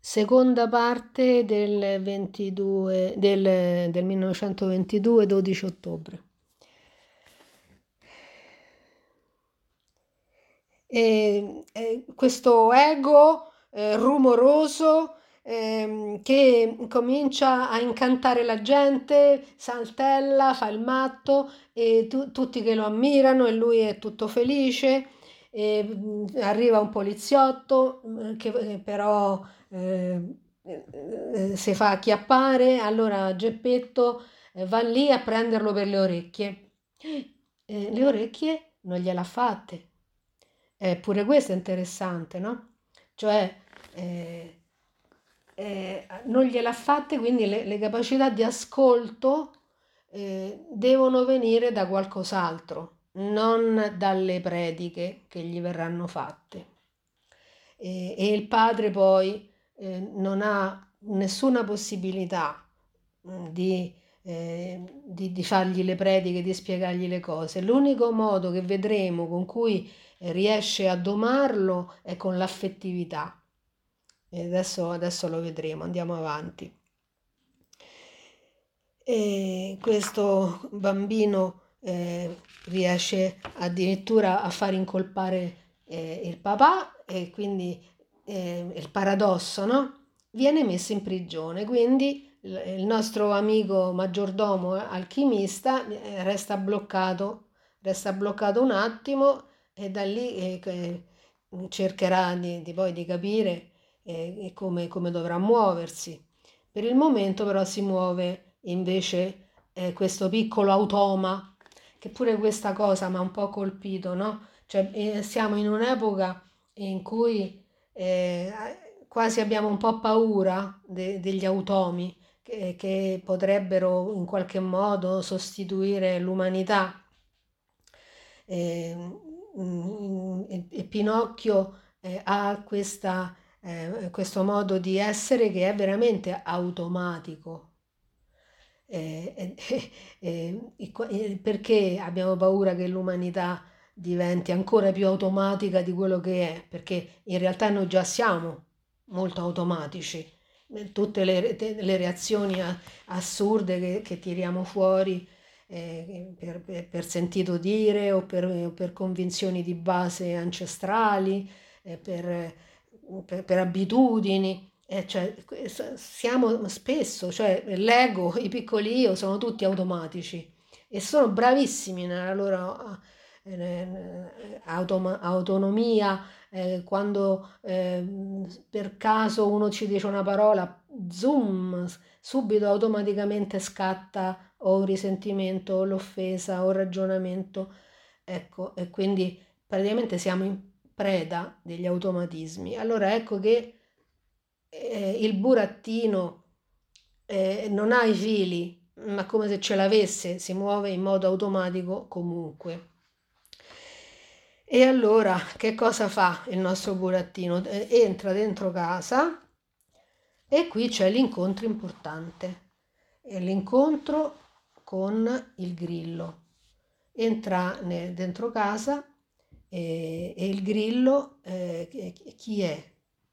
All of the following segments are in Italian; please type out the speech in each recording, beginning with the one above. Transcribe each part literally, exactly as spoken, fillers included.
Seconda parte del ventidue del, del millenovecentoventidue, dodici ottobre. E, e questo ego eh, rumoroso ehm, che comincia a incantare la gente, saltella, fa il matto e tu- tutti che lo ammirano e lui è tutto felice. E, mm, arriva un poliziotto mm, che eh, però eh, eh, si fa acchiappare, allora Geppetto eh, va lì a prenderlo per le orecchie. Eh, le orecchie non gliel'ha fatte. Eh, pure questo è interessante, no? Cioè, eh, eh, non gliel'ha fatte, quindi le, le capacità di ascolto eh, devono venire da qualcos'altro, non dalle prediche che gli verranno fatte. E, e il padre poi eh, non ha nessuna possibilità mh, di, eh, di, di fargli le prediche, di spiegargli le cose. L'unico modo che vedremo con cui eh, riesce a domarlo è con l'affettività. E adesso, adesso lo vedremo, andiamo avanti. E questo bambino eh, riesce addirittura a far incolpare eh, il papà e quindi eh, il paradosso, no? Viene messo in prigione, quindi il il nostro amico maggiordomo alchimista eh, resta bloccato, resta bloccato un attimo e da lì eh, che cercherà di, di poi di capire eh, come, come dovrà muoversi. Per il momento però si muove invece eh, questo piccolo automa, che pure questa cosa mi ha un po' colpito, no? Cioè, eh, siamo in un'epoca in cui eh, quasi abbiamo un po' paura de- degli automi che, che potrebbero in qualche modo sostituire l'umanità. E, mm, e- e Pinocchio eh, ha questa, eh, questo modo di essere che è veramente automatico. Eh, eh, eh, e qua- eh, perché abbiamo paura che l'umanità diventi ancora più automatica di quello che è? Perché in realtà noi già siamo molto automatici. Eh, Tutte le, te- le reazioni a- assurde che, che tiriamo fuori eh, per, per- per sentito dire o per, o per convinzioni di base ancestrali, eh, per, per- per abitudini. Eh, cioè, que- s- siamo spesso, cioè l'ego, i piccoli io sono tutti automatici e sono bravissimi nella loro eh, eh, automa- autonomia. Eh, quando ehm, per caso uno ci dice una parola, zoom, subito automaticamente scatta o un risentimento o l'offesa o il ragionamento. Ecco, e quindi praticamente siamo in preda degli automatismi. Allora ecco che eh, il burattino eh, non ha i fili, ma come se ce l'avesse, si muove in modo automatico comunque. E allora che cosa fa il nostro burattino? Eh, entra dentro casa e qui c'è l'incontro importante, è l'incontro con il grillo. Entra ne- dentro casa e, e il grillo eh, chi è?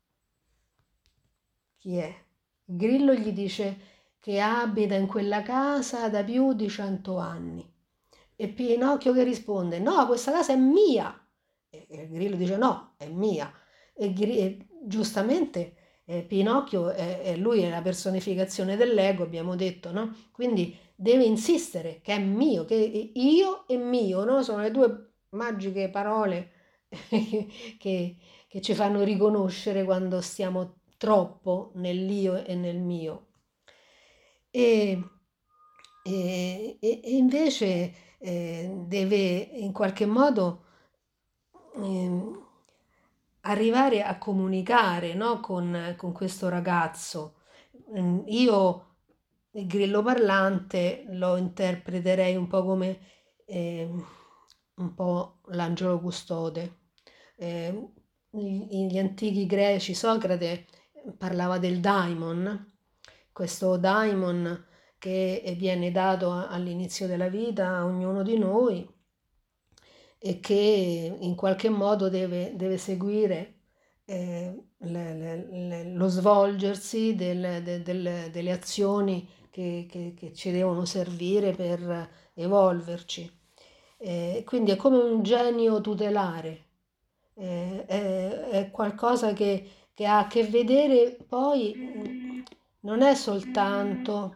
Chi è? Il grillo gli dice che abita in quella casa da più di cento anni. E Pinocchio che risponde: No, questa casa è mia. E il grillo dice: No, è mia. E, e giustamente eh, Pinocchio, è, è, lui è la personificazione dell'ego, abbiamo detto, no? Quindi deve insistere che è mio, che io e mio, no? Sono le due magiche parole che, che ci fanno riconoscere quando stiamo troppo nell'io e nel mio. E, e- e- e invece eh, deve in qualche modo ehm, arrivare a comunicare, no, con, con questo ragazzo. Mm, Io il grillo parlante lo interpreterei un po' come ehm, un po' l'angelo custode. Eh, gli antichi greci, Socrate parlava del daimon, questo daimon che viene dato all'inizio della vita a ognuno di noi e che in qualche modo deve, deve seguire eh, le- le- le- lo svolgersi del- de- del- delle azioni che, che- che ci devono servire per evolverci. Eh, quindi è come un genio tutelare, eh, è, è qualcosa che, che ha a che vedere poi, mm, non è soltanto,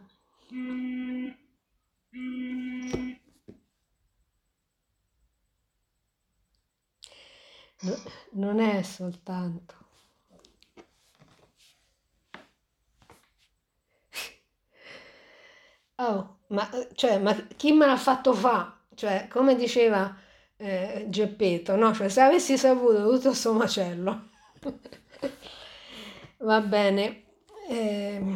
no- non è soltanto. Oh, ma, eh, cioè, ma chi me l'ha fatto fa? Cioè, come diceva eh, Geppetto, no? Cioè, se avessi saputo tutto sto macello. Va bene. Ehm,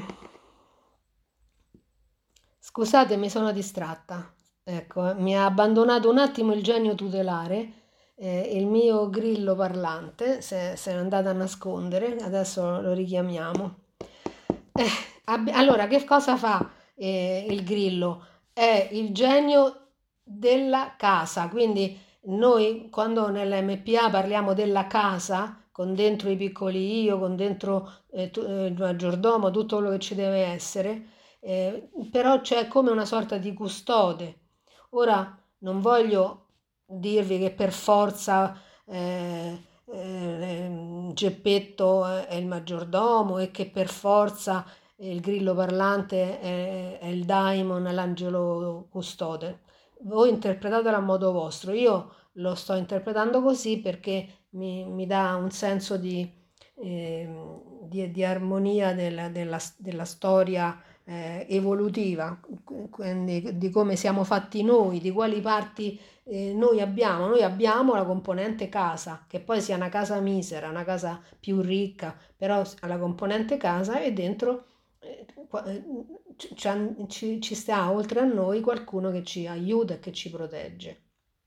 scusate, mi sono distratta. Ecco, eh, mi ha abbandonato un attimo il genio tutelare, eh, il mio grillo parlante se, se n'è andato a nascondere, adesso lo richiamiamo. Eh, abbi- allora, che cosa fa eh, il grillo? È il genio della casa, quindi noi quando nell'M P A parliamo della casa, con dentro i piccoli io, con dentro eh, tu- eh, il maggiordomo, tutto quello che ci deve essere, eh, però c'è come una sorta di custode. Ora non voglio dirvi che per forza eh, eh, Geppetto è il maggiordomo e che per forza il grillo parlante è, è il daimon, l'angelo custode. Voi interpretatelo a modo vostro, io lo sto interpretando così perché mi, mi dà un senso di, eh, di, di armonia della, della, della storia eh, evolutiva, quindi di come siamo fatti noi, di quali parti eh, noi abbiamo. Noi abbiamo la componente casa, che poi sia una casa misera, una casa più ricca, però alla componente casa e dentro eh, qua- eh, ci, ci- ci sta oltre a noi qualcuno che ci aiuta e che ci protegge.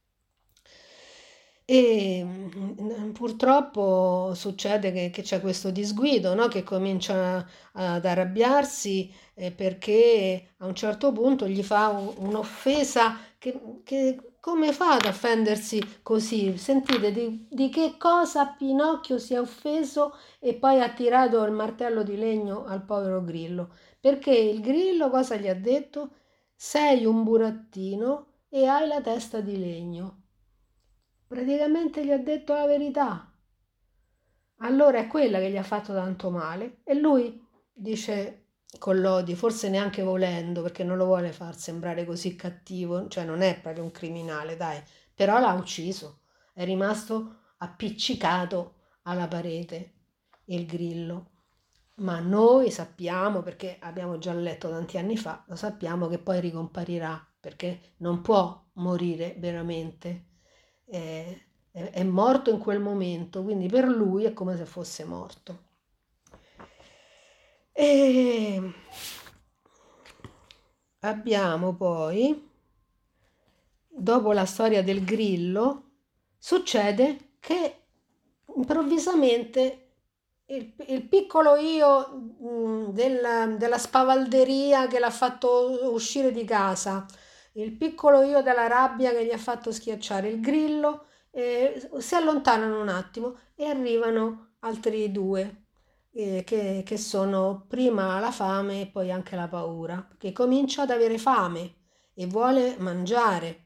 E mm, purtroppo succede che, che c'è questo disguido, no? Che comincia ad arrabbiarsi eh, perché a un certo punto gli fa un- un'offesa che, che come fa ad offendersi così? Sentite di, di che cosa Pinocchio si è offeso e poi ha tirato il martello di legno al povero Grillo. Perché il Grillo cosa gli ha detto? Sei un burattino e hai la testa di legno. Praticamente gli ha detto la verità. Allora è quella che gli ha fatto tanto male e lui dice Collodi, forse neanche volendo, perché non lo vuole far sembrare così cattivo, cioè non è proprio un criminale, dai, però l'ha ucciso, è rimasto appiccicato alla parete il grillo. Ma noi sappiamo, perché abbiamo già letto tanti anni fa, lo sappiamo che poi ricomparirà, perché non può morire veramente. Eh, è, è morto in quel momento, quindi per lui è come se fosse morto. E abbiamo poi, dopo la storia del grillo, succede che improvvisamente il, il piccolo io mh, della, della spavalderia che l'ha fatto uscire di casa, il piccolo io della rabbia che gli ha fatto schiacciare il grillo, eh, si allontanano un attimo e arrivano altri due, eh, che, che sono prima la fame e poi anche la paura, che comincia ad avere fame e vuole mangiare.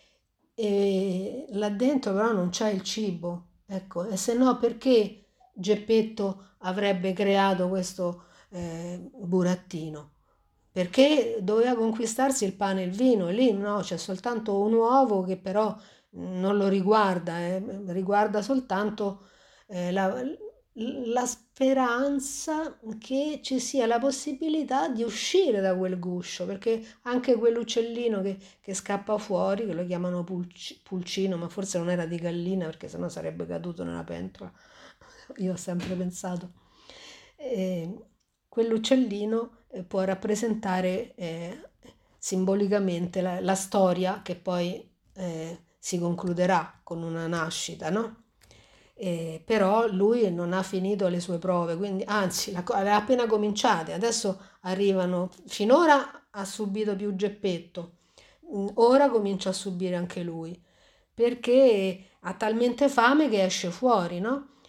E là dentro però non c'è il cibo, ecco, e se no perché Geppetto avrebbe creato questo eh, burattino? Perché doveva conquistarsi il pane e il vino, e lì no, c'è soltanto un uovo che però non lo riguarda, eh, riguarda soltanto eh, la, la speranza che ci sia la possibilità di uscire da quel guscio, perché anche quell'uccellino che, che scappa fuori, che lo chiamano pulci- pulcino, ma forse non era di gallina perché sennò sarebbe caduto nella pentola, io ho sempre pensato. E quell'uccellino eh, può rappresentare eh, simbolicamente la, la storia che poi eh, si concluderà con una nascita, no? Eh, però lui non ha finito le sue prove, quindi anzi, la, co- le ha appena cominciate, adesso arrivano, finora ha subito più Geppetto, mm, ora comincia a subire anche lui, perché ha talmente fame che esce fuori, no?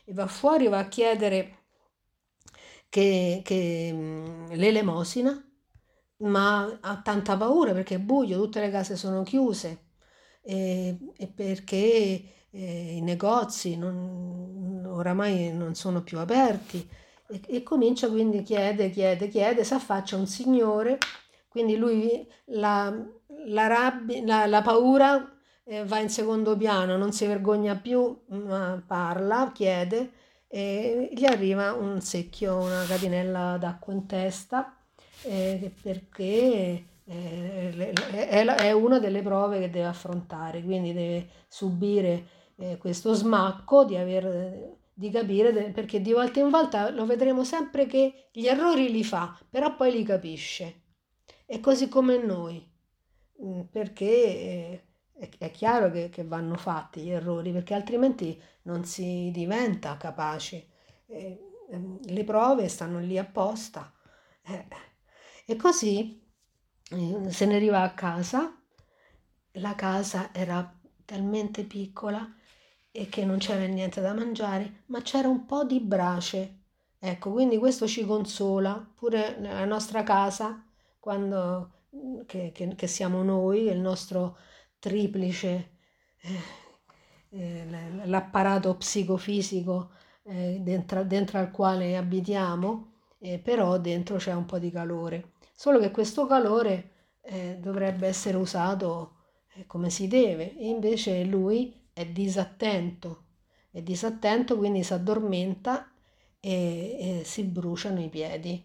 e va fuori, va a chiedere che, che, mm, l'elemosina, ma ha tanta paura perché è buio, tutte le case sono chiuse e, e perché eh, i negozi non- oramai non sono più aperti e, e comincia quindi chiede, chiede, chiede, si affaccia un signore, quindi lui la, la, rabbia, la, la paura eh, va in secondo piano, non si vergogna più, ma parla, chiede e gli arriva un secchio, una catinella d'acqua in testa eh, perché eh, le- le- è, la- è una delle prove che deve affrontare, quindi deve subire eh, questo smacco di aver, di capire, de- perché di volta in volta lo vedremo sempre che gli errori li fa, però poi li capisce. È così come noi, mm, perché eh, è, è chiaro che, che vanno fatti gli errori, perché altrimenti non si diventa capaci. Eh, ehm, le prove stanno lì apposta. Eh, E così eh, se ne arriva a casa, la casa era talmente piccola e che non c'era niente da mangiare, ma c'era un po' di brace. Ecco, quindi questo ci consola, pure nella nostra casa, quando mm, che, che- che siamo noi, il nostro triplice, eh, eh, l- l'apparato psicofisico eh, dentro, dentro al quale abitiamo, eh, però dentro c'è un po' di calore. Solo che questo calore eh, dovrebbe essere usato eh, come si deve, e invece lui è disattento, è disattento, quindi si addormenta e, e si bruciano i piedi.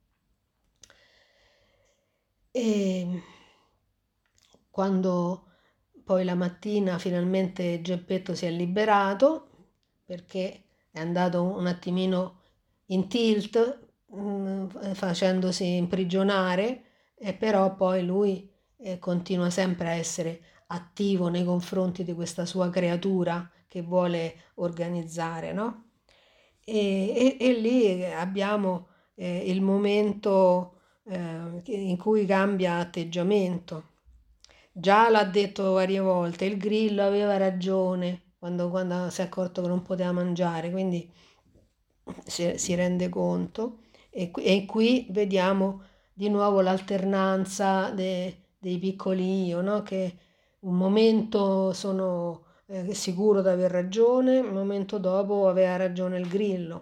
E quando poi la mattina finalmente Geppetto si è liberato, perché è andato un attimino in tilt, mm, facendosi imprigionare, e però poi lui eh, continua sempre a essere attivo nei confronti di questa sua creatura che vuole organizzare, no? E, e- e lì abbiamo eh, il momento eh, in cui cambia atteggiamento. Già l'ha detto varie volte, il grillo aveva ragione quando, quando si è accorto che non poteva mangiare, quindi si, si rende conto e, qui- e qui vediamo di nuovo l'alternanza de- dei piccoli io, no? Che un momento sono eh, sicuro di aver ragione, un momento dopo aveva ragione il grillo.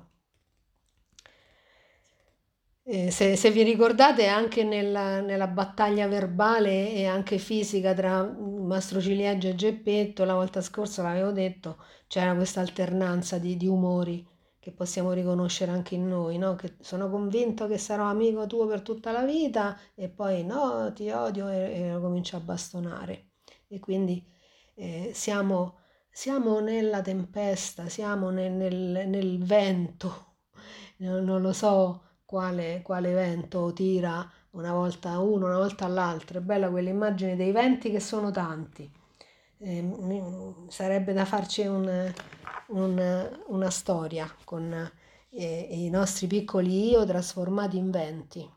Eh, se, se vi ricordate anche nella, nella battaglia verbale e anche fisica tra Mastro Ciliegio e Geppetto, la volta scorsa l'avevo detto, c'era questa alternanza di, di umori che possiamo riconoscere anche in noi, no? Che sono convinto che sarò amico tuo per tutta la vita e poi no, ti odio e, e lo comincio a bastonare. E quindi eh, siamo, siamo nella tempesta, siamo nel, nel- nel vento, non non lo so quale, quale vento tira una volta uno, una volta l'altro. È bella quell'immagine dei venti che sono tanti. Eh, mi- sarebbe da farci un- un- una storia con eh, i nostri piccoli io trasformati in venti.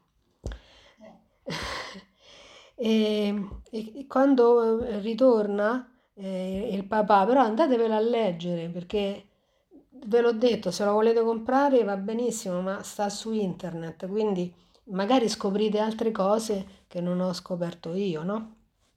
E, e quando eh, ritorna eh, il papà, però andatevela a leggere perché ve l'ho detto, se lo volete comprare va benissimo, ma sta su internet, quindi magari scoprite altre cose che non ho scoperto io, no?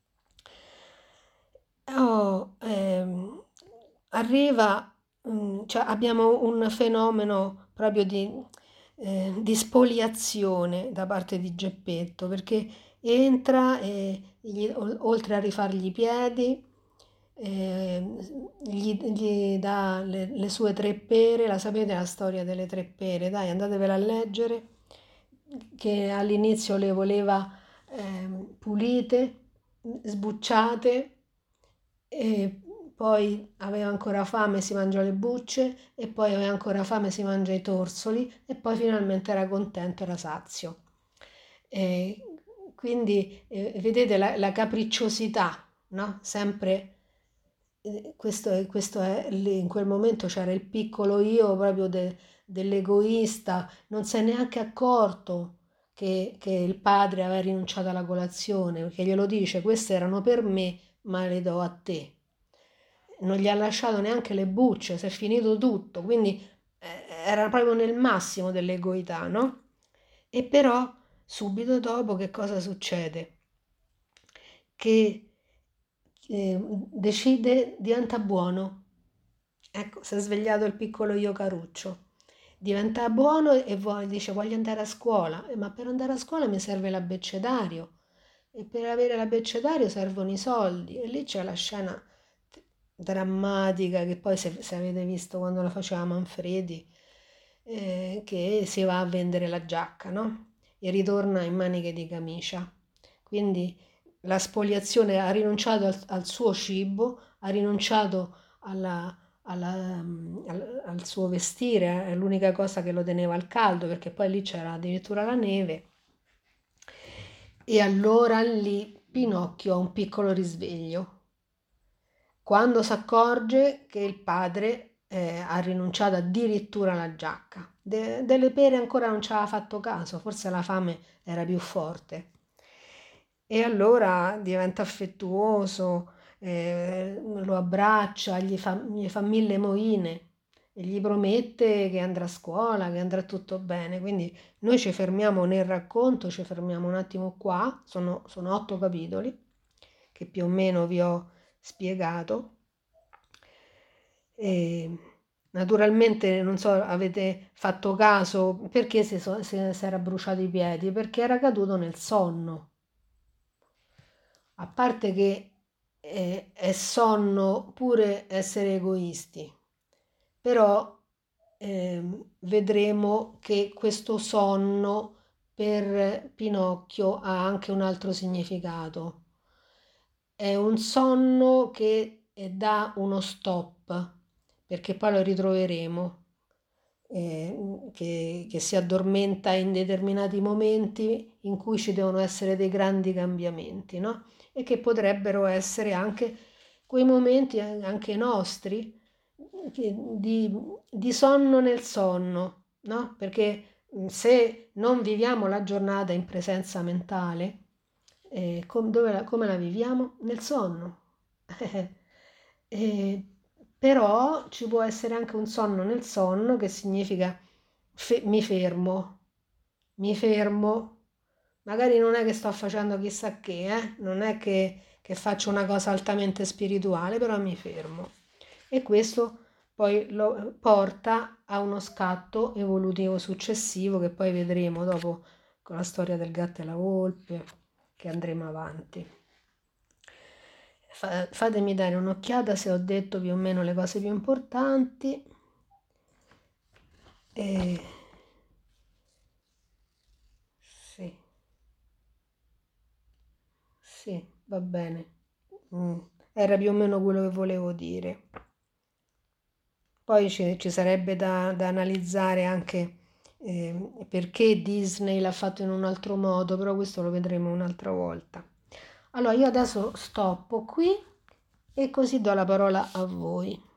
Oh, ehm, arriva, mm, cioè abbiamo un fenomeno proprio di, eh, di spoliazione da parte di Geppetto, perché entra e gli- ol- oltre a rifargli i piedi, eh, gli, gli dà le, le sue tre pere, la sapete la storia delle tre pere, dai, andatevela a leggere, che all'inizio le voleva ehm, pulite, sbucciate, e poi aveva ancora fame, si mangiò le bucce, e poi aveva ancora fame, si mangia i torsoli, e poi finalmente era contento, era sazio. E quindi eh, vedete la, la capricciosità, no? Sempre eh, questo, è- questo è, lì, in quel momento c'era il piccolo io proprio de- dell'egoista, non si è neanche accorto che, che il padre aveva rinunciato alla colazione, perché glielo dice, queste erano per me, ma le do a te. Non gli ha lasciato neanche le bucce, si è finito tutto, quindi era proprio nel massimo dell'egoità, no? E però subito dopo che cosa succede? Che eh, decide, diventa buono. Ecco, si è svegliato il piccolo io Caruccio. Diventa buono e vuole- dice voglio andare a scuola. "Eh, ma per andare a scuola mi serve l'abbecedario. E per avere l'abbecedario servono i soldi." E lì c'è la scena t- drammatica che poi se, se avete visto quando la faceva Manfredi, eh, che si va a vendere la giacca, no? E ritorna in maniche di camicia. Quindi la spoliazione ha rinunciato al, al suo cibo, ha rinunciato alla, alla, mm, al, al suo vestire, è l'unica cosa che lo teneva al caldo perché poi lì c'era addirittura la neve. E allora lì Pinocchio ha un piccolo risveglio quando si accorge che il padre eh, ha rinunciato addirittura alla giacca. De- delle pere ancora non ci aveva fatto caso, forse la fame era più forte. E allora diventa affettuoso, eh, lo abbraccia, gli fa, gli fa mille moine e gli promette che andrà a scuola, che andrà tutto bene. Quindi noi ci fermiamo nel racconto, ci fermiamo un attimo qua, sono, sono otto capitoli che più o meno vi ho spiegato. E naturalmente non so, avete fatto caso perché si, so- si si era bruciato i piedi, perché era caduto nel sonno. A parte che eh, è sonno pure essere egoisti, però ehm, vedremo che questo sonno per Pinocchio ha anche un altro significato. È un sonno che eh, dà uno stop, perché poi lo ritroveremo, eh, che, che si addormenta in determinati momenti in cui ci devono essere dei grandi cambiamenti, no? E che potrebbero essere anche quei momenti eh, anche nostri che- di, di sonno nel sonno, no? Perché mh, se non viviamo la giornata in presenza mentale, eh, com- dove la- come la viviamo? Nel sonno. Eh, però ci può essere anche un sonno nel sonno che significa fe- mi fermo, mi fermo. Magari non è che sto facendo chissà che, eh? Non è che, che faccio una cosa altamente spirituale, però mi fermo. E questo poi lo porta a uno scatto evolutivo successivo che poi vedremo dopo con la storia del gatto e la volpe, che andremo avanti. Fa- fatemi dare un'occhiata se ho detto più o meno le cose più importanti. E... Sì, sì, va bene. Mm, Era più o meno quello che volevo dire. Poi ci, ci sarebbe da, da analizzare anche eh, perché Disney l'ha fatto in un altro modo, però questo lo vedremo un'altra volta. Allora, io adesso stoppo qui e così do la parola a voi.